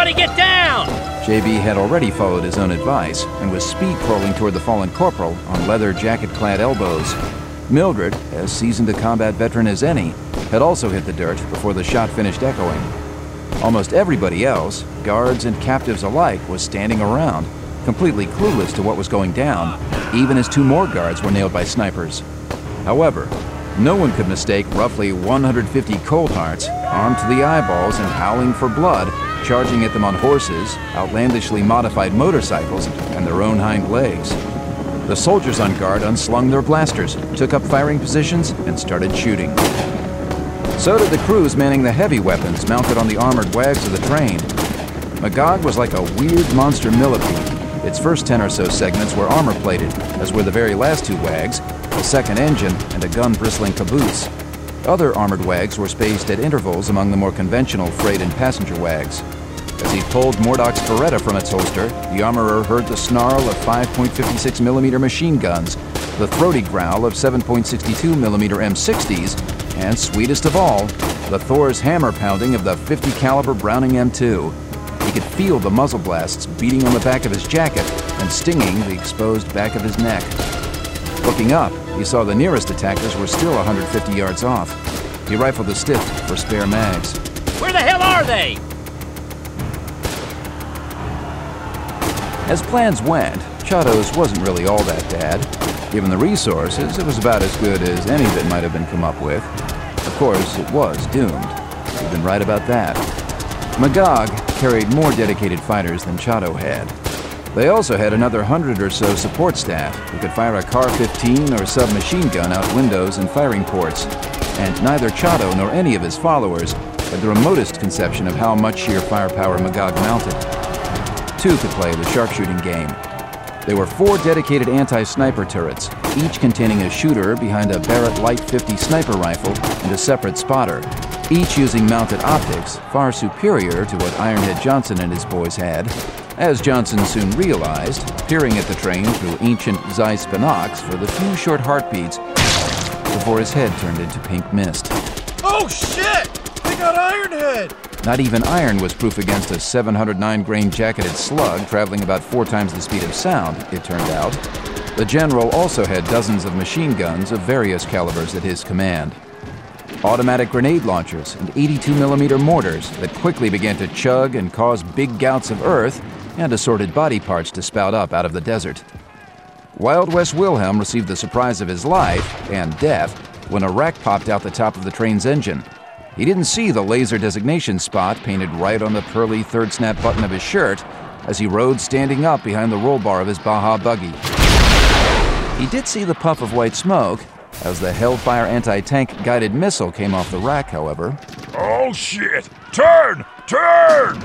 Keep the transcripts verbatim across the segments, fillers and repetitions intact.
Everybody get down! J B had already followed his own advice and was speed crawling toward the fallen corporal on leather jacket-clad elbows. Mildred, as seasoned a combat veteran as any, had also hit the dirt before the shot finished echoing. Almost everybody else, guards and captives alike, was standing around, completely clueless to what was going down, even as two more guards were nailed by snipers. However, no one could mistake roughly one hundred fifty cold hearts, armed to the eyeballs and howling for blood, charging at them on horses, outlandishly modified motorcycles, and their own hind legs. The soldiers on guard unslung their blasters, took up firing positions, and started shooting. So did the crews manning the heavy weapons mounted on the armored wags of the train. Magog was like a weird monster millipede. Its first ten or so segments were armor-plated, as were the very last two wags, a second engine, and a gun-bristling caboose. Other armored wags were spaced at intervals among the more conventional freight and passenger wags. As he pulled Mordoc's Beretta from its holster, the armorer heard the snarl of five point five six millimeter machine guns, the throaty growl of seven point six two millimeter M sixties, and sweetest of all, the Thor's hammer pounding of the fifty caliber Browning M two. He could feel the muzzle blasts beating on the back of his jacket and stinging the exposed back of his neck. Looking up, he saw the nearest attackers were still one hundred fifty yards off. He rifled the stiff for spare mags. Where the hell are they? As plans went, Chado's wasn't really all that bad. Given the resources, it was about as good as any that might have been come up with. Of course, it was doomed. He'd been right about that. Magog carried more dedicated fighters than Chado had. They also had another hundred or so support staff who could fire a Car fifteen or submachine gun out windows and firing ports, and neither Chado nor any of his followers had the remotest conception of how much sheer firepower Magog mounted. Two could play the sharpshooting game. There were four dedicated anti-sniper turrets, each containing a shooter behind a Barrett Light fifty sniper rifle and a separate spotter, each using mounted optics far superior to what Ironhead Johnson and his boys had, as Johnson soon realized, peering at the train through ancient Zeiss binocs for the few short heartbeats before his head turned into pink mist. Oh shit! They got Ironhead! Not even iron was proof against a seven hundred nine grain jacketed slug traveling about four times the speed of sound, it turned out. The general also had dozens of machine guns of various calibers at his command. Automatic grenade launchers and eighty-two millimeter mortars that quickly began to chug and cause big gouts of earth and assorted body parts to spout up out of the desert. Wild West Wilhelm received the surprise of his life, and death, when a wreck popped out the top of the train's engine. He didn't see the laser designation spot painted right on the pearly third snap button of his shirt as he rode standing up behind the roll bar of his Baja buggy. He did see the puff of white smoke as the Hellfire anti-tank guided missile came off the rack, however. Oh shit! Turn! Turn!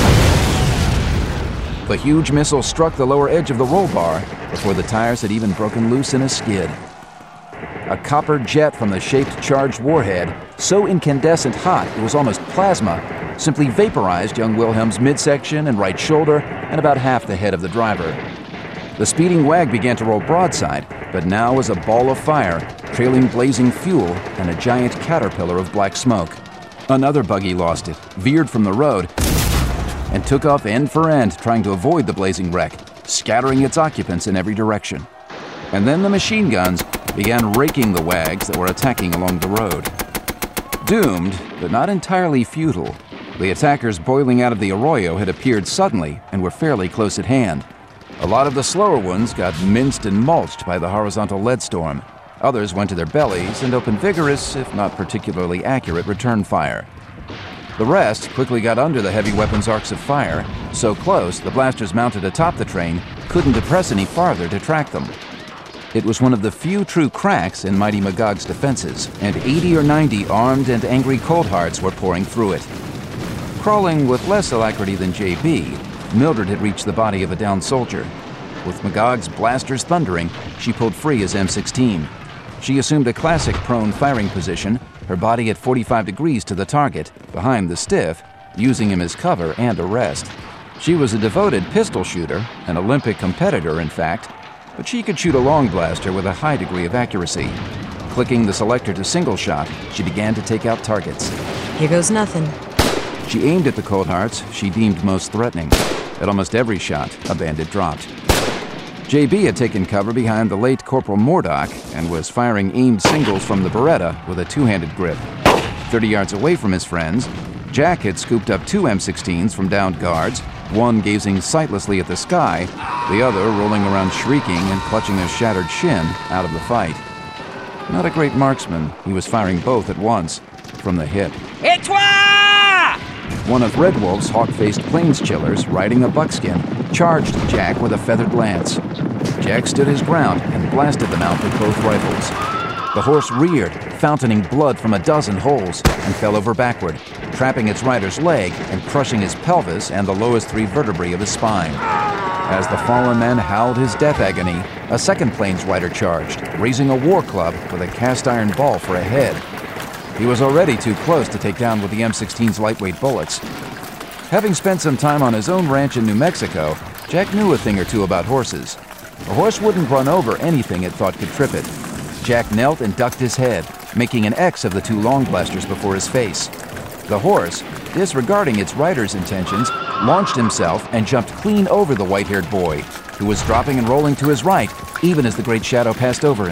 The huge missile struck the lower edge of the roll bar before the tires had even broken loose in a skid. A copper jet from the shaped charged warhead, so incandescent hot it was almost plasma, simply vaporized young Wilhelm's midsection and right shoulder and about half the head of the driver. The speeding wag began to roll broadside, but now was a ball of fire, trailing blazing fuel and a giant caterpillar of black smoke. Another buggy lost it, veered from the road, and took off end for end trying to avoid the blazing wreck, scattering its occupants in every direction. And then the machine guns began raking the wags that were attacking along the road. Doomed, but not entirely futile, the attackers boiling out of the arroyo had appeared suddenly and were fairly close at hand. A lot of the slower ones got minced and mulched by the horizontal lead storm. Others went to their bellies and opened vigorous, if not particularly accurate, return fire. The rest quickly got under the heavy weapons arcs of fire, so close the blasters mounted atop the train couldn't depress any farther to track them. It was one of the few true cracks in Mighty Magog's defenses, and eighty or ninety armed and angry cold hearts were pouring through it. Crawling with less alacrity than J B, Mildred had reached the body of a downed soldier. With Magog's blasters thundering, she pulled free his M sixteen. She assumed a classic prone firing position, her body at forty-five degrees to the target, behind the stiff, using him as cover and a rest. She was a devoted pistol shooter, an Olympic competitor in fact, but she could shoot a long blaster with a high degree of accuracy. Clicking the selector to single shot, she began to take out targets. Here goes nothing. She aimed at the cold hearts she deemed most threatening. At almost every shot, a bandit dropped. J B had taken cover behind the late Corporal Mordock and was firing aimed singles from the Beretta with a two-handed grip. Thirty yards away from his friends, Jack had scooped up two M sixteens from downed guards, one gazing sightlessly at the sky, the other rolling around shrieking and clutching a shattered shin out of the fight. Not a great marksman, he was firing both at once, from the hip. Et toi! One of Red Wolf's hawk-faced plains chillers, riding a buckskin, charged Jack with a feathered lance. Jack stood his ground and blasted the mount with both rifles. The horse reared, fountaining blood from a dozen holes, and fell over backward, trapping its rider's leg and crushing his pelvis and the lowest three vertebrae of his spine. As the fallen man howled his death agony, a second plains rider charged, raising a war club with a cast-iron ball for a head. He was already too close to take down with the M sixteen's lightweight bullets. Having spent some time on his own ranch in New Mexico, Jack knew a thing or two about horses. A horse wouldn't run over anything it thought could trip it. Jack knelt and ducked his head, making an X of the two long blasters before his face. The horse, disregarding its rider's intentions, launched himself and jumped clean over the white-haired boy, who was dropping and rolling to his right, even as the great shadow passed over him.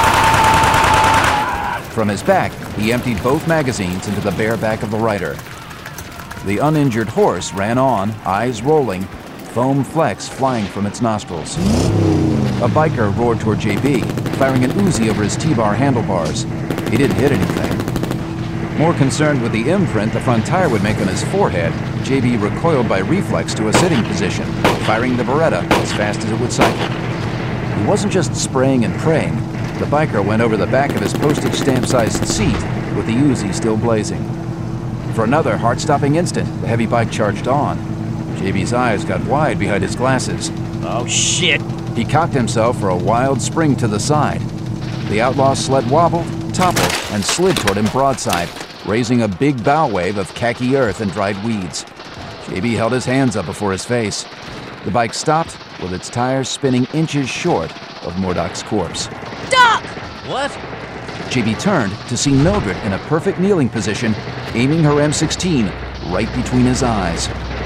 From his back, he emptied both magazines into the bare back of the rider. The uninjured horse ran on, eyes rolling, foam flecks flying from its nostrils. A biker roared toward J B, firing an Uzi over his T-bar handlebars. He didn't hit anything. More concerned with the imprint the front tire would make on his forehead, J B recoiled by reflex to a sitting position, firing the Beretta as fast as it would cycle. He wasn't just spraying and praying. The biker went over the back of his postage stamp-sized seat with the Uzi still blazing. For another heart-stopping instant, the heavy bike charged on. J B's eyes got wide behind his glasses. Oh, shit! He cocked himself for a wild spring to the side. The outlaw's sled wobbled, toppled, and slid toward him broadside, raising a big bow wave of khaki earth and dried weeds. J B held his hands up before his face. The bike stopped, with its tires spinning inches short of Mordock's corpse. Duck! What? J B turned to see Mildred in a perfect kneeling position, aiming her M sixteen right between his eyes.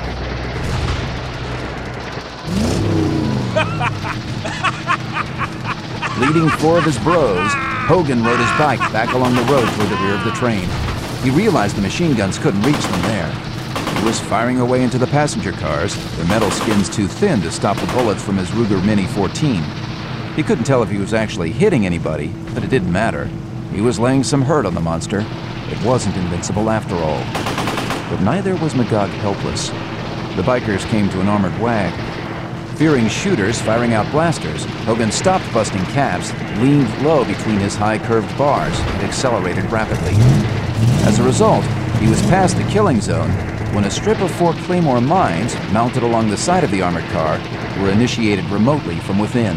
Leading four of his bros, Hogan rode his bike back along the road toward the rear of the train. He realized the machine guns couldn't reach them there. He was firing away into the passenger cars, their metal skins too thin to stop the bullets from his Ruger Mini fourteen. He couldn't tell if he was actually hitting anybody, but it didn't matter. He was laying some hurt on the monster. It wasn't invincible after all. But neither was Magog helpless. The bikers came to an armored wag. Fearing shooters firing out blasters, Hogan stopped busting caps, leaned low between his high curved bars, and accelerated rapidly. As a result, he was past the killing zone when a strip of four Claymore mines mounted along the side of the armored car were initiated remotely from within.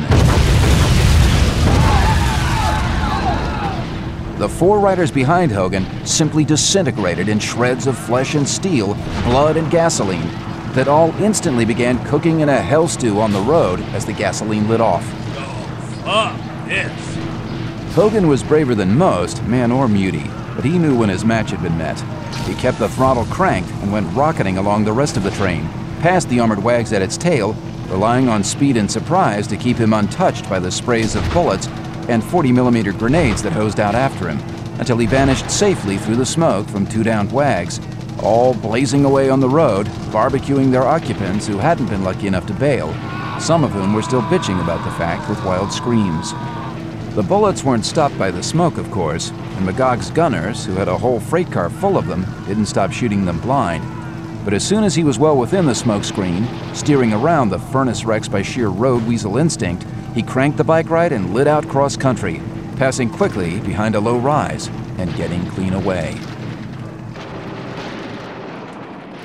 The four riders behind Hogan simply disintegrated in shreds of flesh and steel, blood and gasoline, that all instantly began cooking in a hell stew on the road as the gasoline lit off. Oh, fuck this. Hogan was braver than most, man or mutie, but he knew when his match had been met. He kept the throttle cranked and went rocketing along the rest of the train, past the armored wags at its tail, relying on speed and surprise to keep him untouched by the sprays of bullets and forty millimeter grenades that hosed out after him, until he vanished safely through the smoke from two downed wags, all blazing away on the road, barbecuing their occupants who hadn't been lucky enough to bail, some of whom were still bitching about the fact with wild screams. The bullets weren't stopped by the smoke, of course, and Magog's gunners, who had a whole freight car full of them, didn't stop shooting them blind. But as soon as he was well within the smoke screen, steering around the furnace wrecks by sheer road weasel instinct, he cranked the bike ride and lit out cross country, passing quickly behind a low rise and getting clean away.